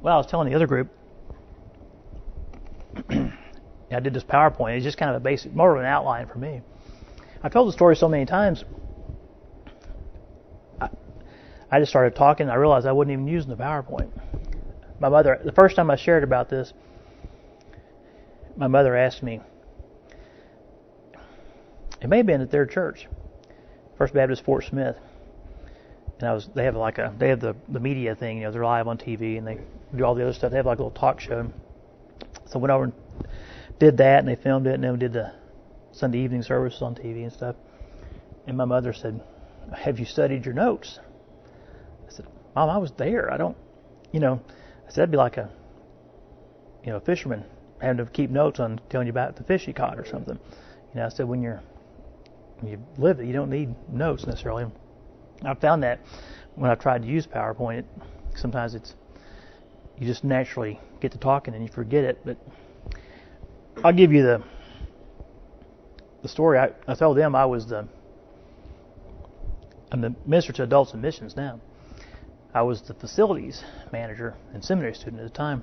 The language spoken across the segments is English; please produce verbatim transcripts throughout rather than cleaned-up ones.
Well, I was telling the other group, I did this PowerPoint. It's just kind of a basic, more of an outline for me. I've told the story so many times, I, I just started talking, and I realized I wasn't even using the PowerPoint. My mother, the first time I shared about this, my mother asked me, it may have been at their church, First Baptist Fort Smith, and I was, they have like a, they have the, the media thing, you know, they're live on T V, and they do all the other stuff. They have like a little talk show. So I went over and did that, and they filmed it, and then we did the Sunday evening services on T V and stuff. And my mother said, have you studied your notes? I said, Mom, I was there. I don't, you know, I said, that'd be like a, you know, a fisherman having to keep notes on telling you about the fish he caught or something. You know, I said, when you're, when you live it, you don't need notes necessarily. I found that when I've tried to use PowerPoint, it, sometimes it's, you just naturally get to talking and you forget it. But I'll give you the the story. I, I told them I was the, I'm the minister to adults and missions now. I was the facilities manager and seminary student at the time.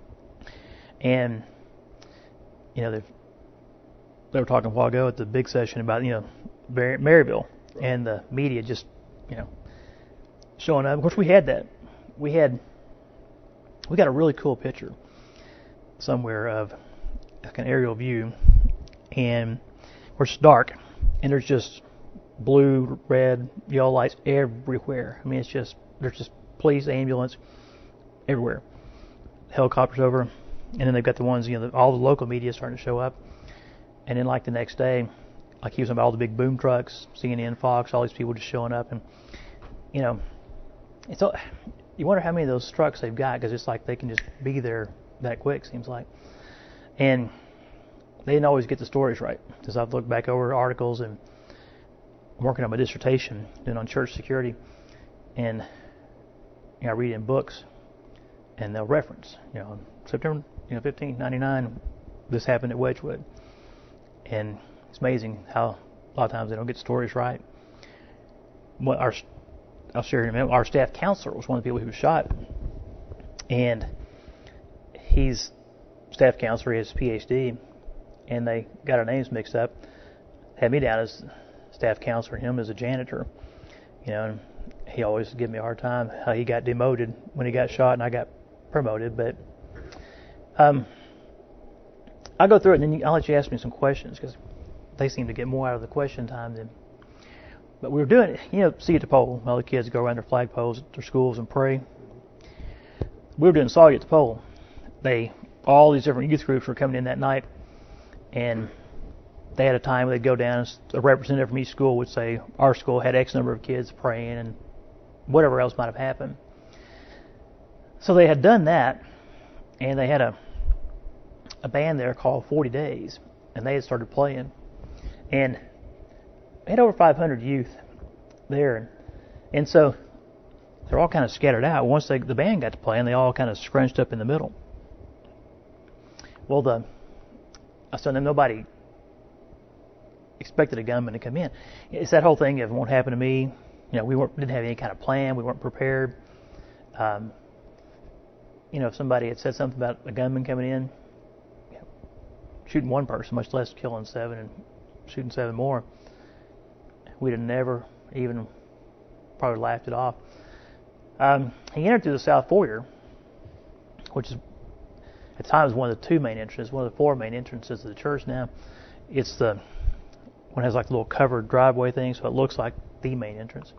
And, you know, they they were talking a while ago at the big session about, you know, Maryville and the media just, you know, showing up. Of course, we had that. We had, we got a really cool picture somewhere of like an aerial view, and where it's dark, and there's just blue, red, yellow lights everywhere. I mean, it's just, there's just police, ambulance, everywhere. Helicopters over, and then they've got the ones, you know, the, all the local media starting to show up. And then like the next day, like he was about all the big boom trucks, C N N, Fox, all these people just showing up, and you know, it's all, you wonder how many of those trucks they've got, because it's like they can just be there that quick, seems like. And they didn't always get the stories right, because I've looked back over articles and I'm working on my dissertation, doing on church security, and you know, I read in books, and they'll reference, you know, September, you know, fifteenth, ninety-nine, this happened at Wedgwood. And it's amazing how a lot of times they don't get stories right. Well, our, I'll share in a minute. Our staff counselor was one of the people who was shot, and he's staff counselor, he has a P H D, and they got our names mixed up. Had me down as staff counselor, and him as a janitor. You know, and he always gave me a hard time how he got demoted when he got shot, and I got promoted. But um. I'll go through it, and then I'll let you ask me some questions, because they seem to get more out of the question time than. But we were doing it, you know, see at the pole. All the kids go around their flag poles at their schools and pray. We were doing Saw You at the Pole. They, all these different youth groups were coming in that night, and they had a time where they'd go down, and a representative from each school would say, our school had X number of kids praying, and whatever else might have happened. So they had done that, and they had a a band there called forty days, and they had started playing, and we had over five hundred youth there, and so they're all kind of scattered out. Once they, the band got to play, and they all kind of scrunched up in the middle. Well, the I was telling them nobody expected a gunman to come in. It's that whole thing of it won't happen to me. You know, we weren't, didn't have any kind of plan. We weren't prepared. Um, you know, if somebody had said something about a gunman coming in, shooting one person, much less killing seven and shooting seven more, we'd have never even probably laughed it off. Um, he entered through the south foyer, which is at times one of the two main entrances, one of the four main entrances of the church now. It's the one has like a little covered driveway thing, so it looks like the main entrance.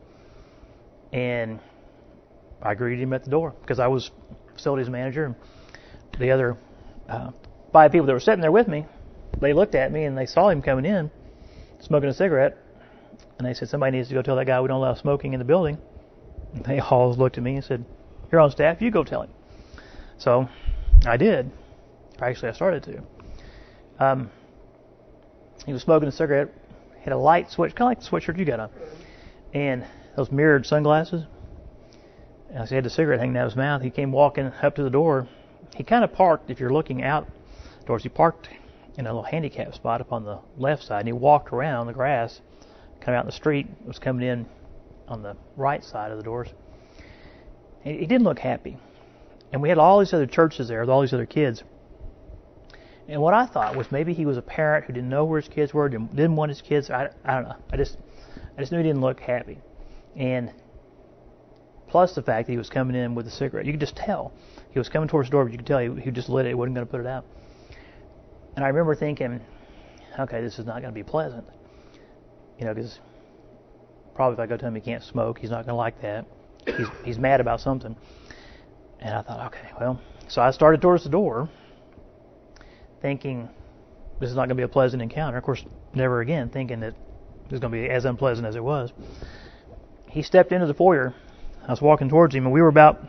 And I greeted him at the door because I was facilities manager, and the other uh, five people that were sitting there with me, they looked at me and they saw him coming in, smoking a cigarette, and they said, somebody needs to go tell that guy we don't allow smoking in the building. And they all looked at me and said, you're on staff, you go tell him. So I did. Actually, I started to. Um, he was smoking a cigarette, had a light switch, kind of like the sweatshirt you got on, and those mirrored sunglasses. And he had the cigarette hanging out of his mouth. He came walking up to the door. He kind of parked, if you're looking out doors, he parked in a little handicap spot up on the left side, and he walked around the grass, come out in the street, was coming in on the right side of the doors. He, he didn't look happy. And we had all these other churches there with all these other kids. And what I thought was maybe he was a parent who didn't know where his kids were, didn't, didn't want his kids. I, I don't know. I just I just knew he didn't look happy. And plus the fact that he was coming in with a cigarette. You could just tell. He was coming towards the door, but you could tell he, he just lit it. He wasn't going to put it out. And I remember thinking, okay, this is not going to be pleasant. You know, because probably if I go tell him he can't smoke, he's not going to like that. He's he's mad about something. And I thought, okay, well, so I started towards the door, thinking this is not going to be a pleasant encounter. Of course, never again thinking that it was going to be as unpleasant as it was. He stepped into the foyer. I was walking towards him, and we were about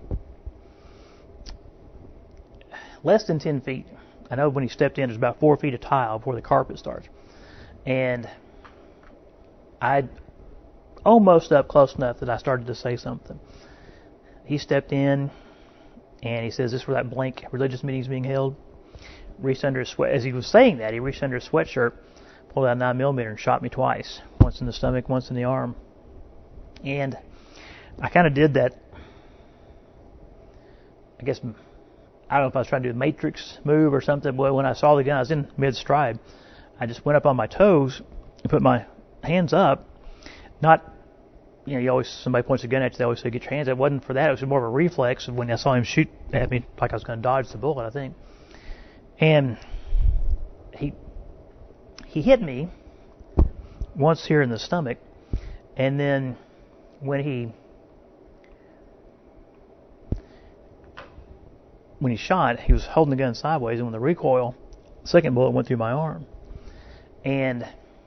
less than ten feet. I know when he stepped in, there's about four feet of tile before the carpet starts. And I almost up close enough that I started to say something. He stepped in, and he says, "This is where that blank religious meeting is being held." Reached under his sweat. As he was saying that, he reached under his sweatshirt, pulled out a nine millimeter, and shot me twice. Once in the stomach, once in the arm. And I kind of did that, I guess, I don't know if I was trying to do a Matrix move or something, but when I saw the gun, I was in mid-stride. I just went up on my toes and put my hands up. Not, you know, you always, somebody points a gun at you, they always say, get your hands up. It wasn't for that. It was more of a reflex of when I saw him shoot at me, like I was going to dodge the bullet, I think. And he he hit me once here in the stomach, and then when he when he shot, he was holding the gun sideways, and when the recoil, the second bullet went through my arm. And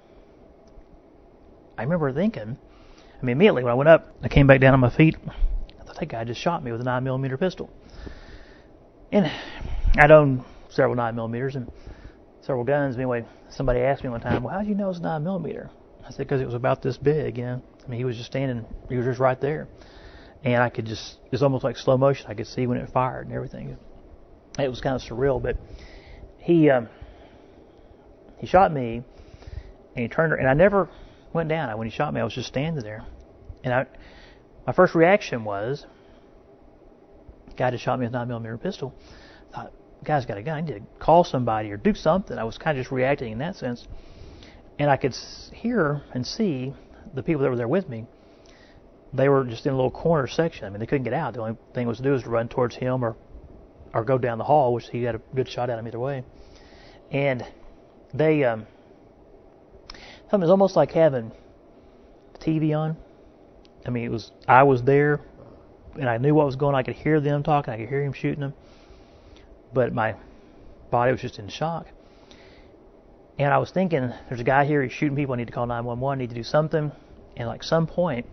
I remember thinking, I mean, immediately when I went up, I came back down on my feet. I thought that guy just shot me with a nine millimeter pistol. And I'd owned several nine millimeters and several guns. Anyway, somebody asked me one time, "Well, how did you know it was nine millimeter?" I said, "Because it was about this big, you know. I mean, he was just standing, he was just right there, and I could just, it was almost like slow motion. I could see when it fired and everything. It was kind of surreal." But he um, he shot me, and he turned, and I never went down. When he shot me, I was just standing there, and I, my first reaction was, the guy just shot me with a nine millimeter pistol. I thought, the guy's got a gun. I need to call somebody or do something. I was kind of just reacting in that sense. And I could hear and see the people that were there with me. They were just in a little corner section. I mean, they couldn't get out. The only thing was to do was to run towards him or or go down the hall, which he had a good shot at him either way. And they, um, it was almost like having T V on. I mean, it was, I was there, and I knew what was going on. I could hear them talking. I could hear him shooting them. But my body was just in shock. And I was thinking, there's a guy here, he's shooting people, I need to call nine one one, I need to do something. And like some point,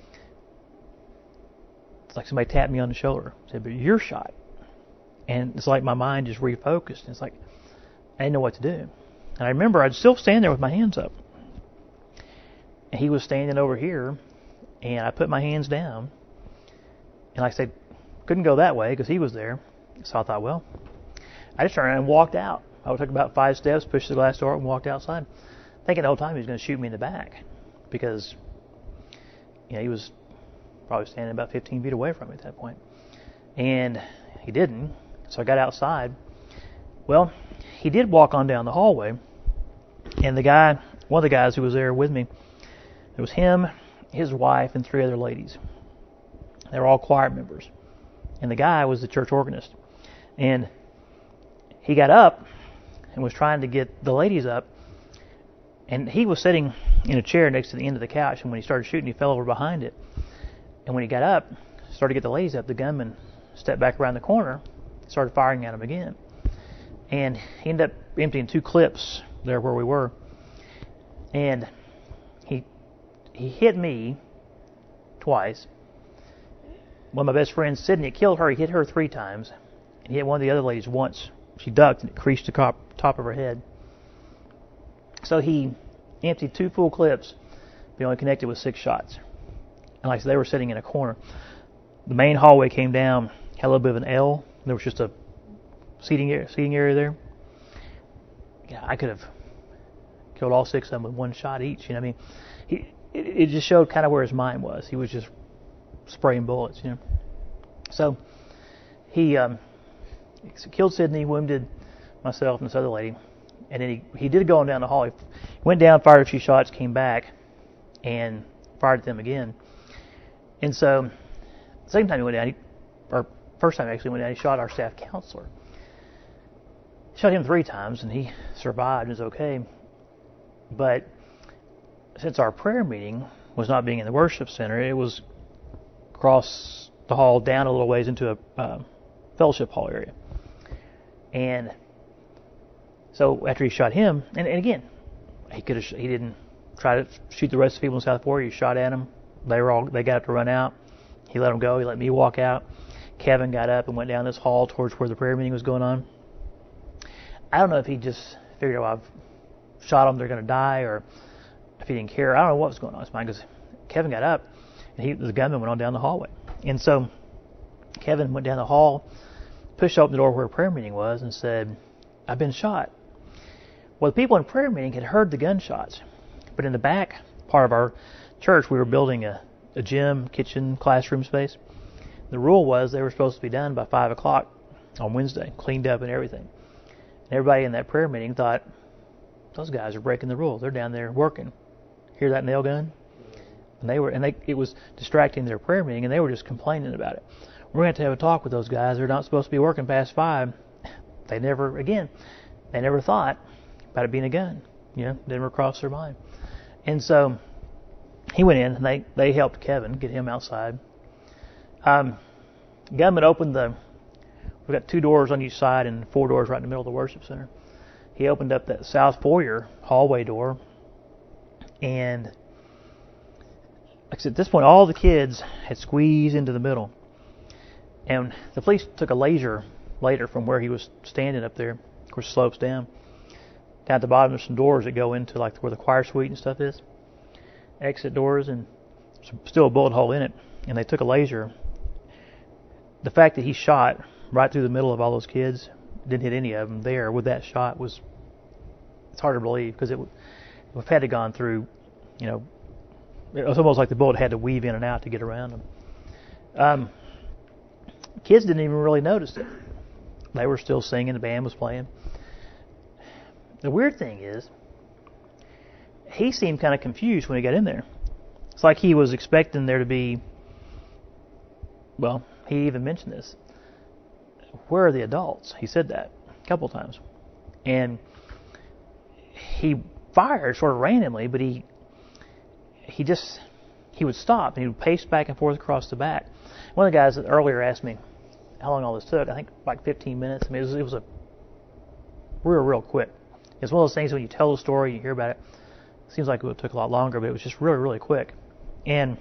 it's like somebody tapped me on the shoulder, said, "But you're shot." And it's like my mind just refocused. And it's like, I didn't know what to do. And I remember I'd still stand there with my hands up. And he was standing over here, and I put my hands down. And like I said, couldn't go that way because he was there. So I thought, well, I just turned around and walked out. I took about five steps, pushed the glass door, and walked outside, thinking the whole time he was going to shoot me in the back because, you know, he was probably standing about fifteen feet away from me at that point. And he didn't, so I got outside. Well, he did walk on down the hallway, and the guy, one of the guys who was there with me, it was him, his wife, and three other ladies. They were all choir members. And the guy was the church organist. And he got up and was trying to get the ladies up. And he was sitting in a chair next to the end of the couch. And when he started shooting, he fell over behind it. And when he got up, started to get the ladies up, the gunman stepped back around the corner, started firing at him again. And he ended up emptying two clips there where we were. And he he hit me twice. One of my best friends, Sydney, killed her. He hit her three times. And he hit one of the other ladies once. She ducked and it creased the top, top of her head. So he emptied two full clips, but only connected with six shots. And like I said, they were sitting in a corner. The main hallway came down, had a little bit of an L. There was just a seating area, seating area there. Yeah, I could have killed all six of them with one shot each. You know, I mean, he, it, it just showed kind of where his mind was. He was just spraying bullets, you know. So he um, killed Sydney, wounded myself and this other lady, and then he, he did go on down the hall. He went down, fired a few shots, came back, and fired at them again. And so, the second time he went down, he, or first time he actually went down, he shot our staff counselor. He shot him three times, and he survived and was okay. But since our prayer meeting was not being in the worship center, it was across the hall, down a little ways into a uh, fellowship hall area. And so after he shot him, and, and again, he could have, he didn't try to shoot the rest of the people in South Florida. He shot at them. They were all, they got up to run out. He let them go. He let me walk out. Kevin got up and went down this hall towards where the prayer meeting was going on. I don't know if he just figured, oh, I've shot them, they're going to die, or if he didn't care. I don't know what was going on in his mind, because Kevin got up and he, the gunman went on down the hallway. And so Kevin went down the hall, pushed open the door where a prayer meeting was, and said, I've been shot. Well, the people in prayer meeting had heard the gunshots, but in the back part of our church, we were building a, a gym, kitchen, classroom space. The rule was they were supposed to be done by five o'clock on Wednesday, cleaned up and everything. And everybody in that prayer meeting thought, those guys are breaking the rules. They're down there working. Hear that nail gun? And they were, and they, it was distracting their prayer meeting, and they were just complaining about it. We're going to have to have a talk with those guys. They're not supposed to be working past five. They never, again, they never thought about it being a gun. You know, never crossed their mind. And so he went in, and they, they helped Kevin get him outside. Um, gunman opened the, we've got two doors on each side and four doors right in the middle of the worship center. He opened up that south foyer hallway door, and like I said, at this point, all the kids had squeezed into the middle. And the police took a laser later from where he was standing up there. Of course, it slopes down. Down at the bottom, there's some doors that go into like where the choir suite and stuff is. Exit doors, and there's still a bullet hole in it. And they took a laser. The fact that he shot right through the middle of all those kids, didn't hit any of them there with that shot, was, it's hard to believe, because it would have had to gone through, you know, it was almost like the bullet had to weave in and out to get around them. Um, kids didn't even really notice it. They were still singing, the band was playing. The weird thing is, he seemed kind of confused when he got in there. It's like he was expecting there to be, well, he even mentioned this. Where are the adults? He said that a couple times. And he fired sort of randomly, but he he just, he would stop and he would pace back and forth across the back. One of the guys that earlier asked me how long all this took. I think like fifteen minutes. I mean, it was, it was a real, real quick. It's one of those things when you tell the story, you hear about it, it seems like it took a lot longer, but it was just really, really quick. And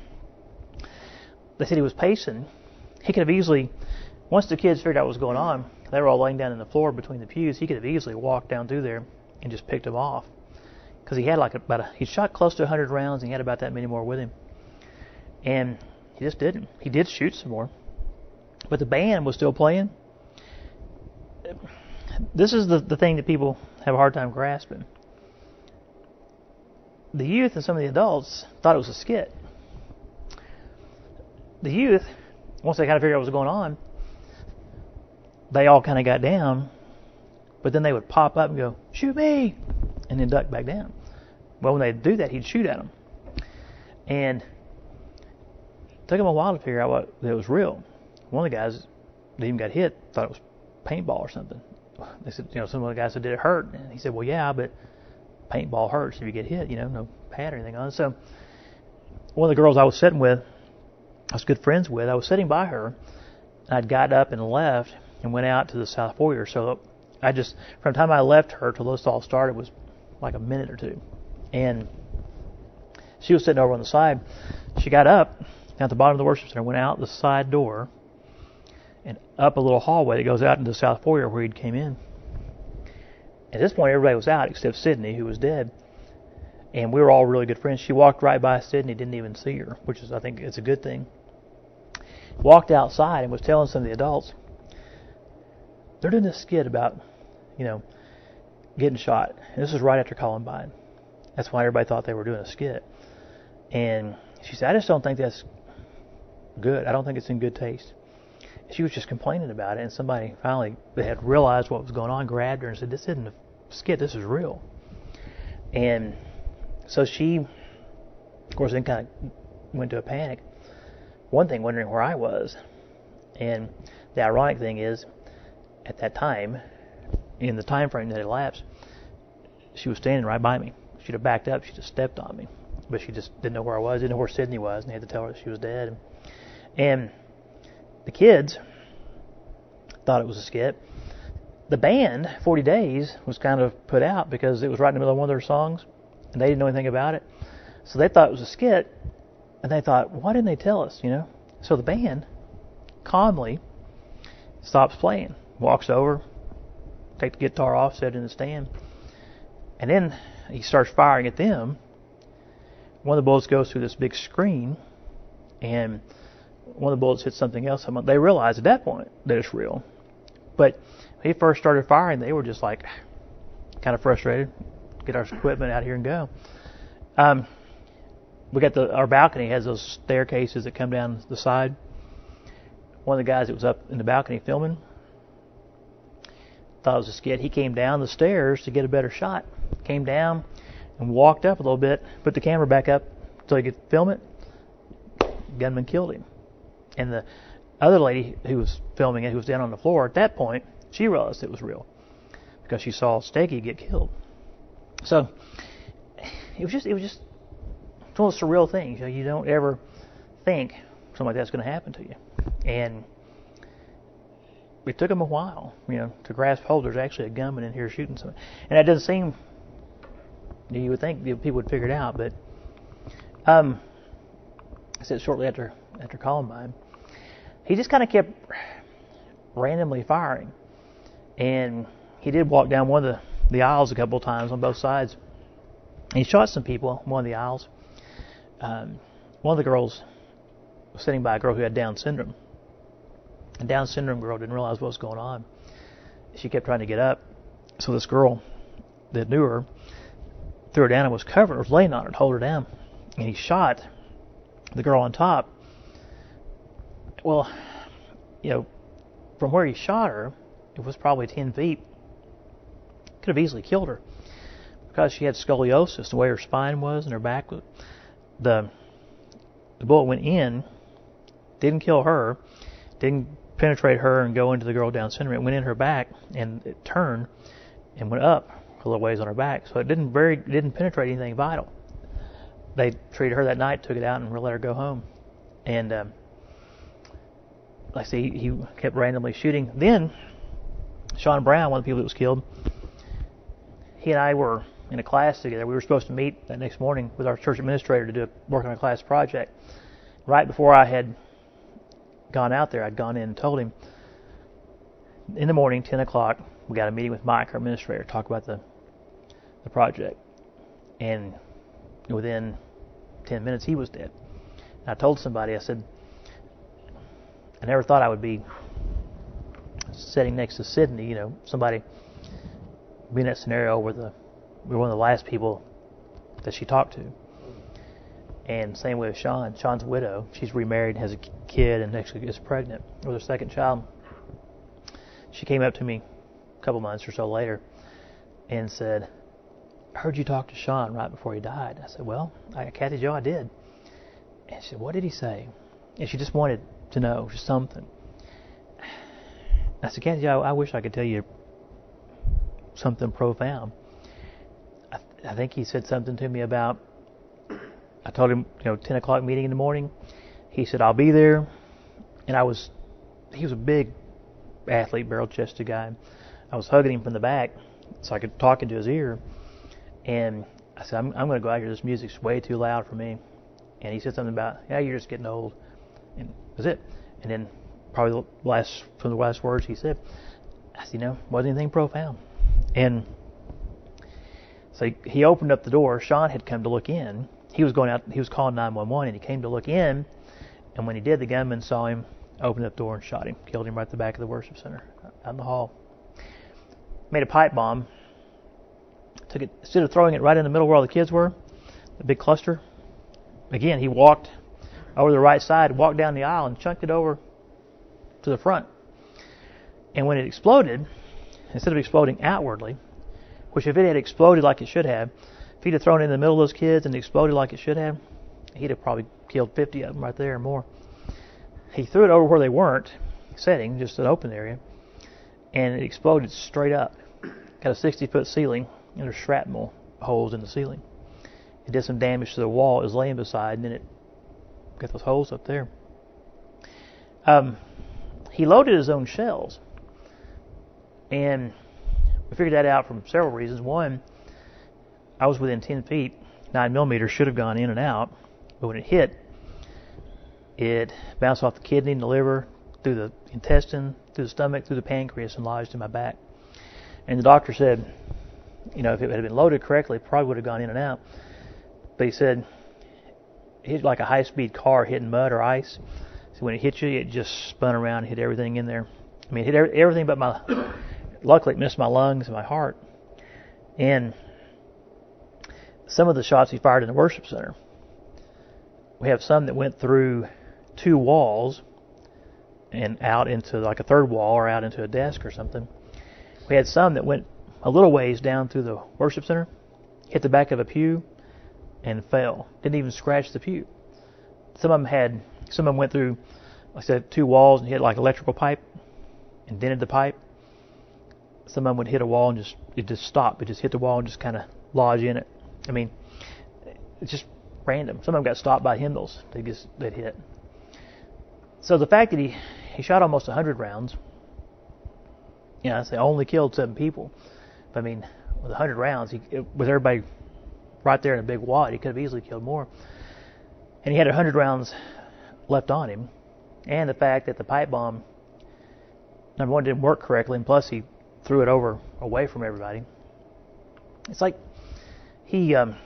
they said he was pacing. He could have easily, once the kids figured out what was going on, they were all laying down on the floor between the pews. He could have easily walked down through there and just picked them off, because he had like about a, he shot close to one hundred rounds, and he had about that many more with him. And he just didn't. He did shoot some more, but the band was still playing. This is the the thing that people have a hard time grasping. The youth and some of the adults thought it was a skit. The youth, once they kind of figured out what was going on, they all kind of got down, but then they would pop up and go, "Shoot me!" and then duck back down. Well, when they'd do that, he'd shoot at them. And it took him a while to figure out what that was real. One of the guys that even got hit thought it was paintball or something. They said, you know, some of the guys said, "Did it hurt?" And he said, "Well, yeah, but paintball hurts if you get hit, you know, no pad or anything on it." So one of the girls I was sitting with, I was good friends with, I was sitting by her, and I'd got up and left and went out to the south foyer. So I just, from the time I left her till this all started was like a minute or two. And she was sitting over on the side. She got up at the bottom of the worship center, went out the side door, and up a little hallway that goes out into the south foyer where he'd came in. At this point, everybody was out except Sydney, who was dead. And we were all really good friends. She walked right by Sydney, didn't even see her, which is, I think, it's a good thing. Walked outside and was telling some of the adults, they're doing this skit about, you know, getting shot. And this was right after Columbine. That's why everybody thought they were doing a skit. And she said, I just don't think that's good. I don't think it's in good taste. She was just complaining about it, and somebody finally that had realized what was going on grabbed her and said, "This isn't a skit. This is real." And so she, of course, then kind of went to a panic. One thing, wondering where I was. And the ironic thing is, at that time, in the time frame that elapsed, she was standing right by me. She'd have backed up. She just stepped on me. But she just didn't know where I was, didn't know where Sydney was, and they had to tell her that she was dead. And the kids thought it was a skit. The band, forty days, was kind of put out because it was right in the middle of one of their songs, and they didn't know anything about it. So they thought it was a skit, and they thought, why didn't they tell us, you know? So the band calmly stops playing, walks over, take the guitar off, set it in the stand, and then he starts firing at them. One of the bullets goes through this big screen, and one of the bullets hits something else. They realize at that point that it's real. But when he first started firing, they were just like kind of frustrated. Get our equipment out here and go. Um, we got the our balcony has those staircases that come down the side. One of the guys that was up in the balcony filming thought it was a skit. He came down the stairs to get a better shot. Came down and walked up a little bit, put the camera back up so he could film it. Gunman killed him. And the other lady who was filming it, who was down on the floor at that point, she realized it was real because she saw Steggy get killed. So it was just, it was just one of those surreal things. You know, you don't ever think something like that's going to happen to you. And it took them a while, you know, to grasp hold. There's actually a gunman in here shooting something, and that doesn't seem. You would think people would figure it out, but um, I said shortly after after Columbine, he just kind of kept randomly firing, and he did walk down one of the, the aisles a couple of times on both sides. And he shot some people on one of the aisles. Um, one of the girls was sitting by a girl who had Down syndrome. The Down syndrome girl didn't realize what was going on. She kept trying to get up, so this girl that knew her threw her down and was covered, was laying on her to hold her down. And he shot the girl on top. Well, you know, from where he shot her, it was probably ten feet. Could have easily killed her because she had scoliosis, the way her spine was and her back. The the bullet went in, didn't kill her, didn't penetrate her and go into the girl Down syndrome. It went in her back and it turned and went up a little ways on her back. So it didn't very didn't penetrate anything vital. They treated her that night, took it out, and let her go home. And um, like I say, he, he kept randomly shooting. Then Sean Brown, one of the people that was killed, he and I were in a class together. We were supposed to meet that next morning with our church administrator to do a, work on a class project. Right before I had gone out there, I'd gone in and told him, in the morning, ten o'clock, we got a meeting with Mike, our administrator, to talk about the the project. And within ten minutes, he was dead. And I told somebody, I said, I never thought I would be sitting next to Sydney, you know, somebody be in that scenario where the we were one of the last people that she talked to. And same with Sean. Sean's a widow. She's remarried, has a kid, and actually is pregnant with her second child. She came up to me a couple months or so later and said, I heard you talk to Sean right before he died. I said, well, I, Kathy Jo, I did. And she said, what did he say? And she just wanted to know, just something. I said, Kathy Jo, I wish I could tell you something profound. I, th- I think he said something to me about, I told him, you know, ten o'clock meeting in the morning. He said, I'll be there. And I was, he was a big athlete, barrel-chested guy. I was hugging him from the back so I could talk into his ear. And I said, I'm, I'm going to go out here. This music's way too loud for me. And he said something about, yeah, you're just getting old. And that was it. And then probably the last, from the last words he said, I said, you know, wasn't anything profound. And so he, he opened up the door. Sean had come to look in. He was going out, he was calling nine one one, and he came to look in. And when he did, the gunman saw him, opened up the door and shot him. Killed him right at the back of the worship center, out in the hall. Made a pipe bomb. Took it, instead of throwing it right in the middle where all the kids were, the big cluster, again, he walked over the right side, walked down the aisle, and chunked it over to the front. And when it exploded, instead of exploding outwardly, which if it had exploded like it should have, if he'd have thrown it in the middle of those kids and exploded like it should have, he'd have probably killed fifty of them right there or more. He threw it over where they weren't setting, just an open area, and it exploded straight up. Got a sixty-foot ceiling, and there's shrapnel holes in the ceiling. It did some damage to the wall it was laying beside, and then it got those holes up there. Um, he loaded his own shells, and we figured that out from several reasons. One, I was within ten feet. nine millimeter should have gone in and out, but when it hit, it bounced off the kidney and the liver, through the intestine, through the stomach, through the pancreas, and lodged in my back. And the doctor said, you know, if it had been loaded correctly, it probably would have gone in and out. But he said, it hit like a high-speed car hitting mud or ice. So when it hit you, it just spun around and hit everything in there. I mean, it hit everything but my... Luckily, it missed my lungs and my heart. And some of the shots he fired in the worship center, we have some that went through two walls and out into like a third wall or out into a desk or something. We had some that went a little ways down through the worship center, hit the back of a pew, and fell. Didn't even scratch the pew. Some of them had, some of them went through, like I said, two walls and hit like electrical pipe and dented the pipe. Some of them would hit a wall and just it just stopped. It just hit the wall and just kind of lodge in it. I mean, it's just random. Some of them got stopped by hymnals. They just they'd hit. So the fact that he, he shot almost one hundred rounds, you know, I say only killed seven people. But I mean, with one hundred rounds, he, it, with everybody right there in a big wad, he could have easily killed more. And he had one hundred rounds left on him. And the fact that the pipe bomb, number one, didn't work correctly, and plus he threw it over away from everybody. It's like he um,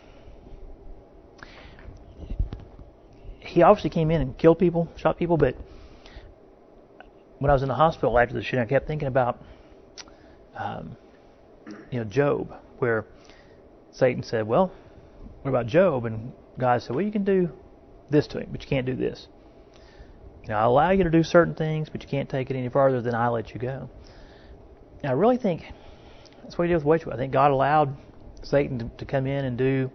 he obviously came in and killed people, shot people, but when I was in the hospital after the shooting, I kept thinking about um, you know, Job, where Satan said, well, what about Job? And God said, well, you can do this to him, but you can't do this. You know, I allow you to do certain things, but you can't take it any farther than I let you go. And I really think that's what he did with Wedgwood. I think God allowed Satan to, to come in and do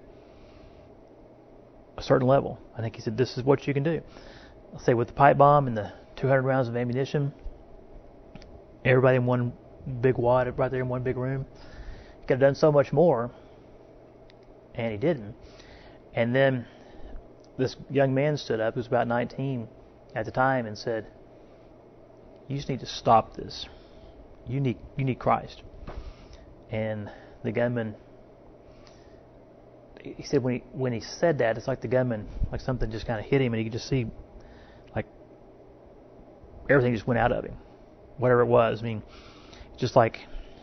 a certain level. I think he said, this is what you can do. Let's say with the pipe bomb and the two hundred rounds of ammunition, everybody in one big wad right there in one big room. He could have done so much more, and he didn't. And then this young man stood up, who was about nineteen at the time, and said, you just need to stop this. You need, you need Christ. And the gunman, he said when he, when he said that, it's like the gunman, like something just kind of hit him, and he could just see, like, everything just went out of him. Whatever it was. I mean, just like,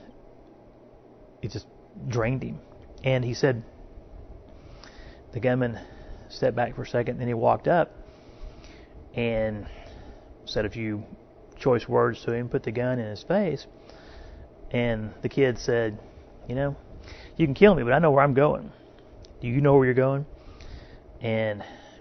it just drained him. And he said, the gunman stepped back for a second, and then he walked up and said a few choice words to him, put the gun in his face, and the kid said, you know, you can kill me, but I know where I'm going. Do you know where you're going? And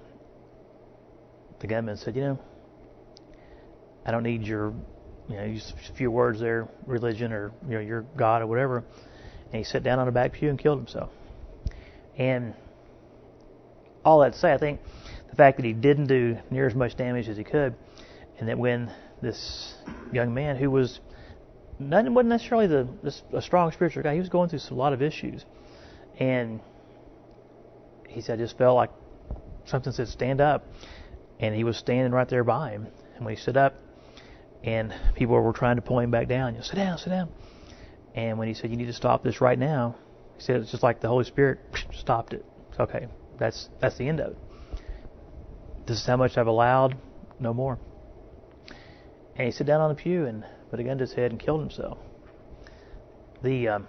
the gunman said, you know, I don't need your, you know, use a few words there, religion or, you know, your God or whatever. And he sat down on the back pew and killed himself. And all that to say, I think the fact that he didn't do near as much damage as he could, and that when this young man who was not, wasn't necessarily the, a strong spiritual guy, he was going through a lot of issues, and he said, I just felt like something said stand up, and he was standing right there by him. And when he stood up, and people were trying to pull him back down, you know, sit down, sit down. And when he said, you need to stop this right now, he said it's just like the Holy Spirit stopped it. It's okay, that's that's the end of it. This is how much I've allowed, no more. And he sat down on the pew and put a gun to his head and killed himself. The um,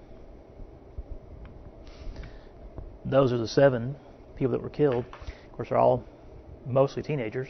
those are the seven people that were killed. Of course, they're all mostly teenagers.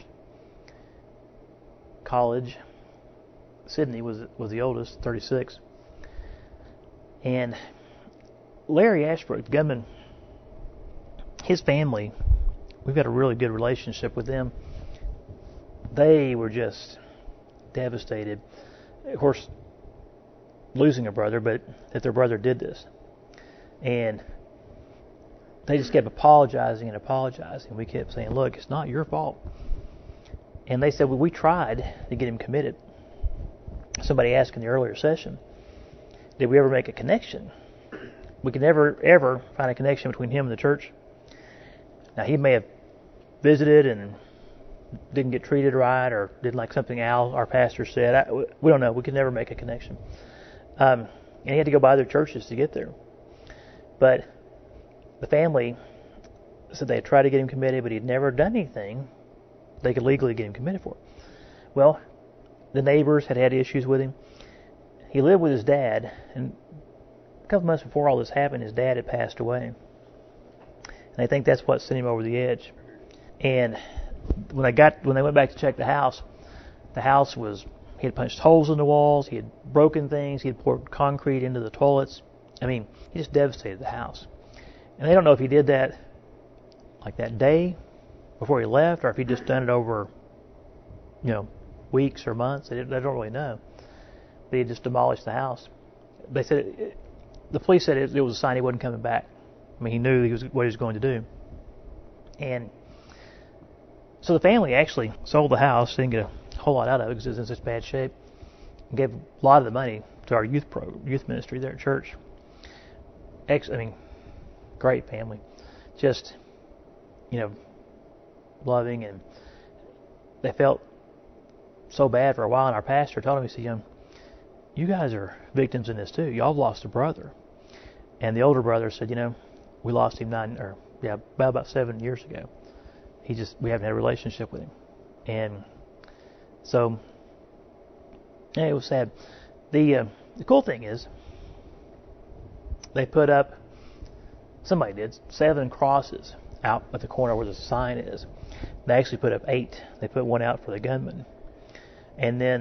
College. Sydney was was the oldest, thirty-six. And Larry Ashbrook, the gunman, his family, we've got a really good relationship with them. They were just devastated, of course, losing a brother, but that their brother did this. And they just kept apologizing and apologizing. We kept saying, look, it's not your fault. And they said, well, we tried to get him committed. Somebody asked in the earlier session, did we ever make a connection? We could never, ever find a connection between him and the church. Now, he may have visited and didn't get treated right, or didn't like something Al, our pastor, said. I, we don't know. We could never make a connection. Um, and he had to go by other churches to get there. But the family said they had tried to get him committed, but he'd never done anything they could legally get him committed for. Well, the neighbors had had issues with him. He lived with his dad, and a couple months before all this happened, his dad had passed away. And I think that's what sent him over the edge. And when they got when they went back to check the house, the house was he had punched holes in the walls, he had broken things, he had poured concrete into the toilets. I mean, he just devastated the house. And they don't know if he did that like that day before he left, or if he'd just done it over, you know, weeks or months. They, they don't really know. But he just demolished the house. They said it, it, the police said it, it was a sign he wasn't coming back. I mean, he knew he was what he was going to do. And so the family actually sold the house, didn't get a whole lot out of it because it was in such bad shape, and gave a lot of the money to our youth pro, youth ministry there at church. Ex, I mean, great family, just, you know, loving, and they felt so bad for a while. And our pastor told him, he said, you know, you guys are victims in this too. Y'all have lost a brother. And the older brother said, you know, we lost him nine, or yeah, about about seven years ago. He just, we haven't had a relationship with him. And so, yeah, it was sad. The, uh, the cool thing is, they put up, somebody did, seven crosses out at the corner where the sign is. They actually put up eight. They put one out for the gunman. And then,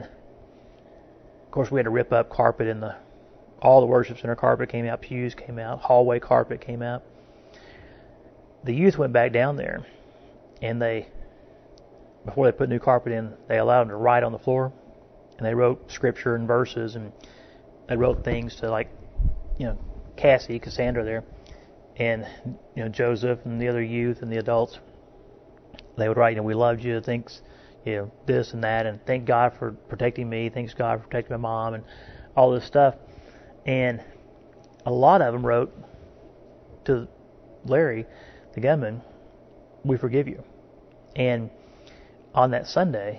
of course, we had to rip up carpet in the, all the worship center carpet came out, pews came out, hallway carpet came out. The youth went back down there, and they, before they put new carpet in, they allowed them to write on the floor, and they wrote scripture and verses, and they wrote things to, like, you know, Cassie, Cassandra there, and, you know, Joseph and the other youth and the adults. They would write, you know, we loved you, thanks, you know, this and that, and thank God for protecting me, thanks God for protecting my mom, and all this stuff. And a lot of them wrote to Larry, the gunman, we forgive you. And on that Sunday,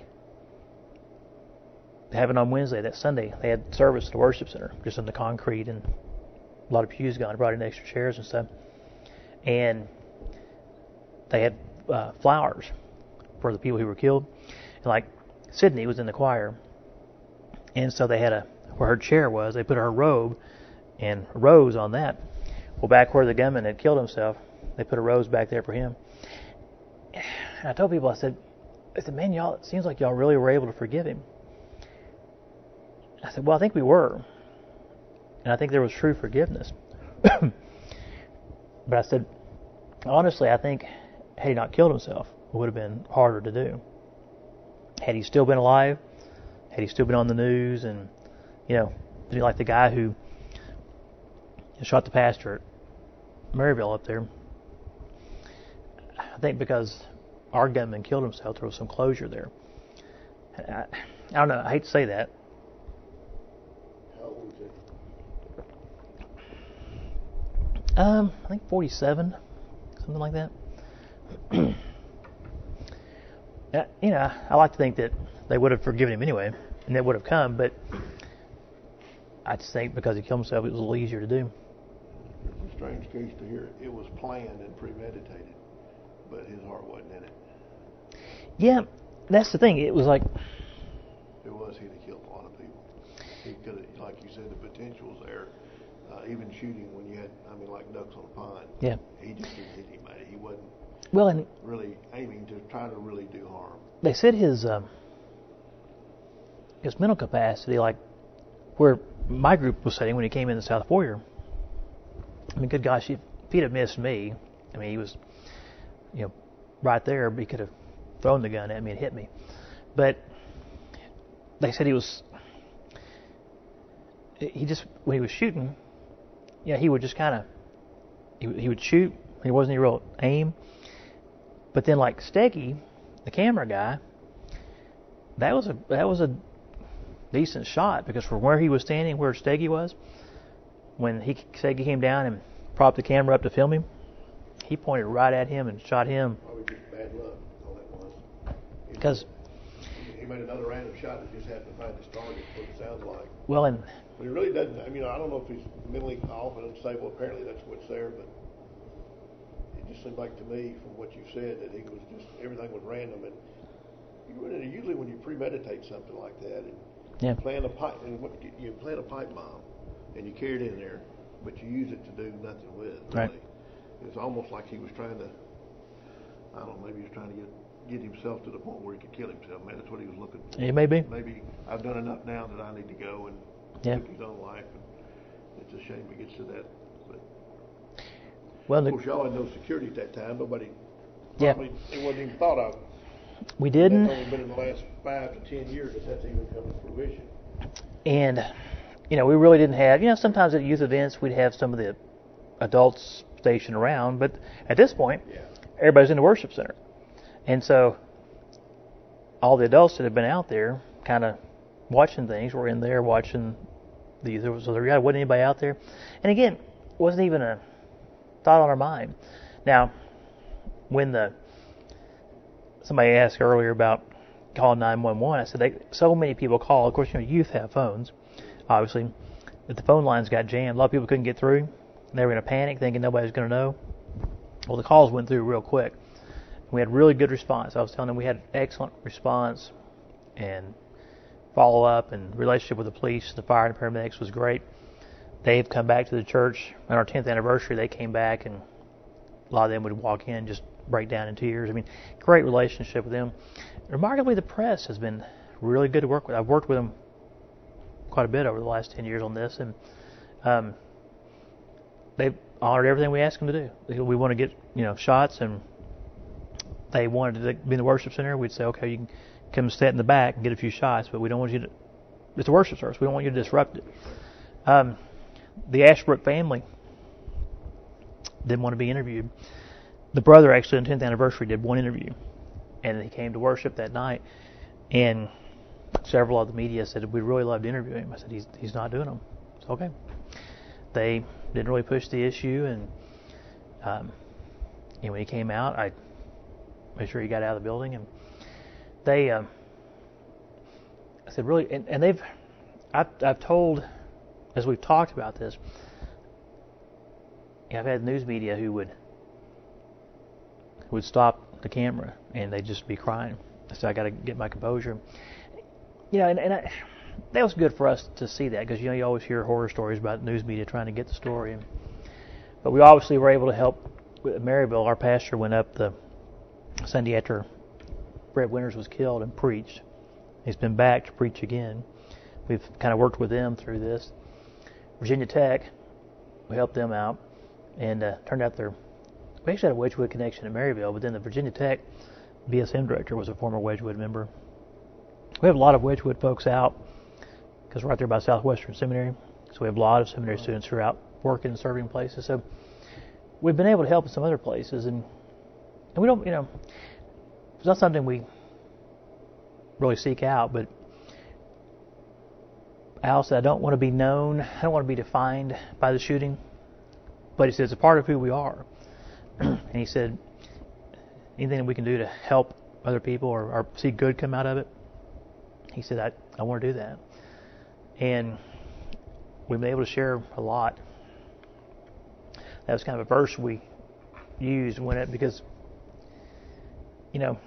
they have it on Wednesday, that Sunday, they had service at the worship center, just in the concrete, and a lot of pews gone, brought in extra chairs and stuff. And they had uh, flowers for the people who were killed. And like Sydney was in the choir, and so they had a, where her chair was, they put her robe and a rose on that. Well, back where the gunman had killed himself, they put a rose back there for him. And I told people, I said, I said, man, y'all, it seems like y'all really were able to forgive him. I said, well, I think we were. And I think there was true forgiveness. But I said, honestly, I think had he not killed himself, it would have been harder to do. Had he still been alive, had he still been on the news, and, you know, be like the guy who shot the pastor at Maryville up there. I think because our gunman killed himself, there was some closure there. I, I don't know, I hate to say that. How old was he? Um, I think forty-seven, something like that. uh, you know, I like to think that they would have forgiven him anyway, and they would have come, but I just think because he killed himself, it was a little easier to do. It's a strange case to hear. It was planned and premeditated, but his heart wasn't in it. Yeah, that's the thing. It was like... It was, he'd have killed a lot of people. He could have, like you said, the potential's there. Uh, even shooting when you had, I mean, like ducks on a pond. Yeah. He just didn't hit anybody. He wasn't well, and really aiming to try to really do harm. They said his um, his mental capacity, like where my group was sitting when he came in the South Foyer. I mean, good gosh, if he'd have missed me, I mean, he was, you know, right there, but he could have thrown the gun at me and hit me. But they said he was, he just, when he was shooting, yeah, he would just kind of, he, he would shoot. He wasn't any real aim. But then like Steggy, the camera guy, that was a that was a decent shot, because from where he was standing, where Steggy was, when he Steggy came down and propped the camera up to film him, he pointed right at him and shot him. Probably just bad luck, all that was. Because he made another random shot that just happened to find his target, what it sounds like. Well, and but he really doesn't. I mean, I don't know if he's mentally off and unstable. Apparently, that's what's there. But it just seemed like to me, from what you said, that he was just everything was random. And you, usually, when you premeditate something like that, and yeah. plant a pipe, and you plant a pipe bomb, and you carry it in there, but you use it to do nothing with. Really. Right. It's almost like he was trying to. I don't know. Maybe he was trying to get. get himself to the point where he could kill himself. Maybe that's what he was looking for. It may be. Maybe I've done enough now that I need to go and yeah. live his own life. And it's a shame he gets to that. But well, of course, y'all had no security at that time. Nobody. Yeah. Probably, it wasn't even thought of. We didn't. It's only been in the last five to ten years that that's even come to fruition. And you know, we really didn't have. You know, sometimes at youth events we'd have some of the adults stationed around, but at this point, yeah. everybody's in the worship center. And so all the adults that had been out there kind of watching things were in there watching the, there was, so there wasn't anybody out there. And again, it wasn't even a thought on our mind. Now, when the, somebody asked earlier about calling nine one one, I said, they, so many people call. Of course, you know, youth have phones, obviously. But the phone lines got jammed. A lot of people couldn't get through. They were in a panic thinking nobody was going to know. Well, the calls went through real quick. We had really good response. I was telling them we had excellent response and follow-up, and relationship with the police, the fire, and the paramedics was great. They've come back to the church. On our tenth anniversary, they came back, and a lot of them would walk in, just break down in tears. I mean, great relationship with them. Remarkably, the press has been really good to work with. I've worked with them quite a bit over the last ten years on this, and um, they've honored everything we asked them to do. We want to get, you know, shots, and they wanted to be in the worship center, we'd say, okay, you can come and sit in the back and get a few shots, but we don't want you to, it's a worship service, we don't want you to disrupt it. Um, the Ashbrook family didn't want to be interviewed. The brother actually on the tenth anniversary did one interview, and he came to worship that night, and several of the media said, we'd really love to interview him. I said, he's he's not doing them. It's okay. They didn't really push the issue, and, um, and when he came out, I made sure he got out of the building, and they, um, I said, really, and, and they've, I've, I've told, as we've talked about this, you know, I've had news media who would, who would stop the camera, and they'd just be crying. I said, I got to get my composure. You know, and, and I, that was good for us to see that, because, you know, you always hear horror stories about news media trying to get the story. And, but we obviously were able to help with Maryville. Our pastor went up the Sunday after Brett Winters was killed and preached. He's been back to preach again. We've kind of worked with them through this. Virginia Tech, we helped them out, and uh, turned out they're, we actually had a Wedgwood connection in Maryville, but then the Virginia Tech B S M director was a former Wedgwood member. We have a lot of Wedgwood folks out, because we're right there by Southwestern Seminary, so we have a lot of seminary students who are out working and serving places. So we've been able to help in some other places, and And we don't, you know, it's not something we really seek out, but Al said, I don't want to be known, I don't want to be defined by the shooting, but he said, it's a part of who we are. And he said, anything that we can do to help other people or, or see good come out of it, he said, I, I want to do that. And we've been able to share a lot. That was kind of a verse we used when it, because you know,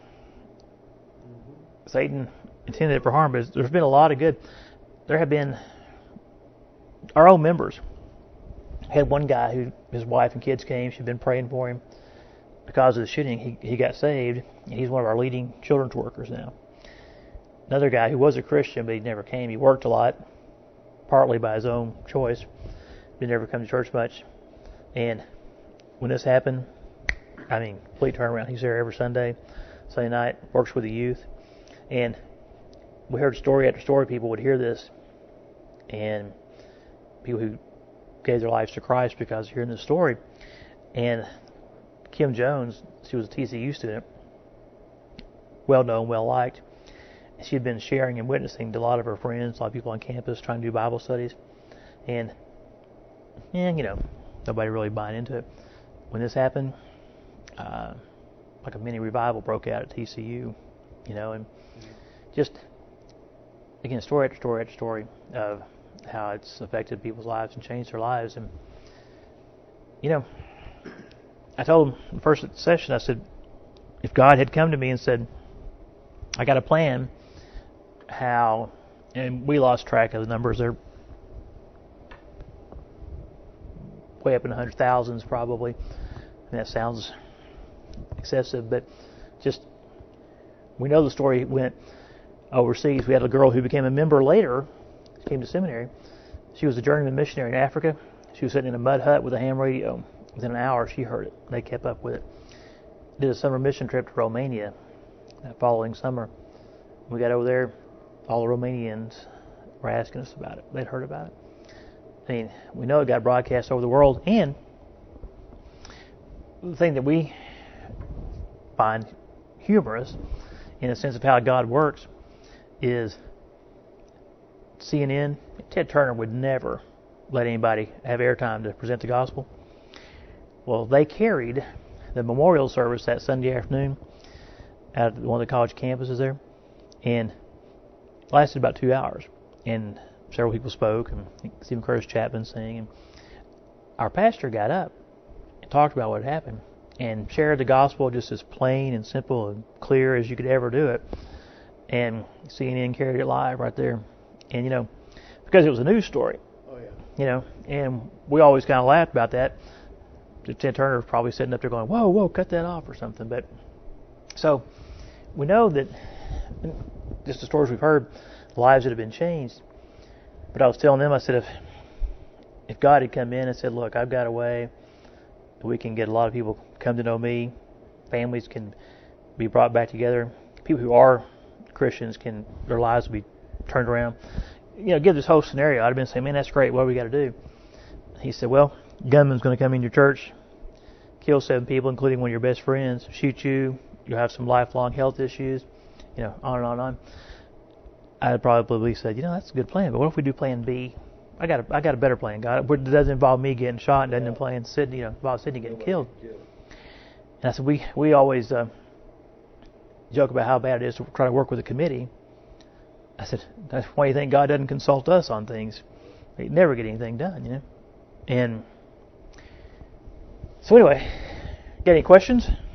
Satan intended it for harm, but there's been a lot of good. There have been our own members. Had one guy who his wife and kids came. She'd been praying for him. Because of the shooting, he he got saved, and he's one of our leading children's workers now. Another guy who was a Christian, but he never came. He worked a lot, partly by his own choice. He never come to church much. And when this happened, I mean, complete turnaround. He's there every Sunday, Sunday night, works with the youth. And we heard story after story. People would hear this, and people who gave their lives to Christ because of hearing this story. And Kim Jones, she was a T C U student, well known, well liked. She had been sharing and witnessing to a lot of her friends, a lot of people on campus trying to do Bible studies. And, yeah, you know, nobody really buying into it. When this happened, uh, like a mini revival broke out at T C U, you know, and just, again, story after story after story of how it's affected people's lives and changed their lives. And, you know, I told them in the first session, I said, if God had come to me and said, I got a plan how, and we lost track of the numbers, they're way up in the hundred thousands probably, and that sounds excessive, but just, we know the story went overseas. We had a girl who became a member later, came to seminary. She was a journeyman missionary in Africa. She was sitting in a mud hut with a ham radio. Within an hour, she heard it. They kept up with it. Did a summer mission trip to Romania that following summer. We got over there, all the Romanians were asking us about it. They'd heard about it. I mean, we know it got broadcast over the world, and the thing that we find humorous in a sense of how God works is C N N, Ted Turner would never let anybody have airtime to present the gospel. Well, they carried the memorial service that Sunday afternoon at one of the college campuses there, and it lasted about two hours. And several people spoke, and Stephen Curtis Chapman sang, and our pastor got up and talked about what happened and shared the gospel just as plain and simple and clear as you could ever do it. And C N N carried it live right there. And, you know, because it was a news story, oh, yeah. you know, and we always kind of laughed about that. Ted Turner was probably sitting up there going, whoa, whoa, cut that off or something. But so we know that just the stories we've heard, lives that have been changed. But I was telling them, I said, if if God had come in and said, look, I've got a way that we can get a lot of people come to know me, families can be brought back together, people who are Christians can, their lives will be turned around. You know, give this whole scenario, I'd have been saying, man, that's great, what do we got to do? He said, well, gunman's going to come in your church, kill seven people, including one of your best friends, shoot you, you'll have some lifelong health issues, you know, on and on and on. I'd probably said, you know, that's a good plan, but what if we do plan B? I got a, I got a better plan, God. It doesn't involve me getting shot, and doesn't yeah. involve Sydney, you know, involve Sydney getting killed. And I said, we we always uh, joke about how bad it is to try to work with a committee. I said, that's why you think God doesn't consult us on things. He'd never get anything done, you know. And so anyway, got any questions?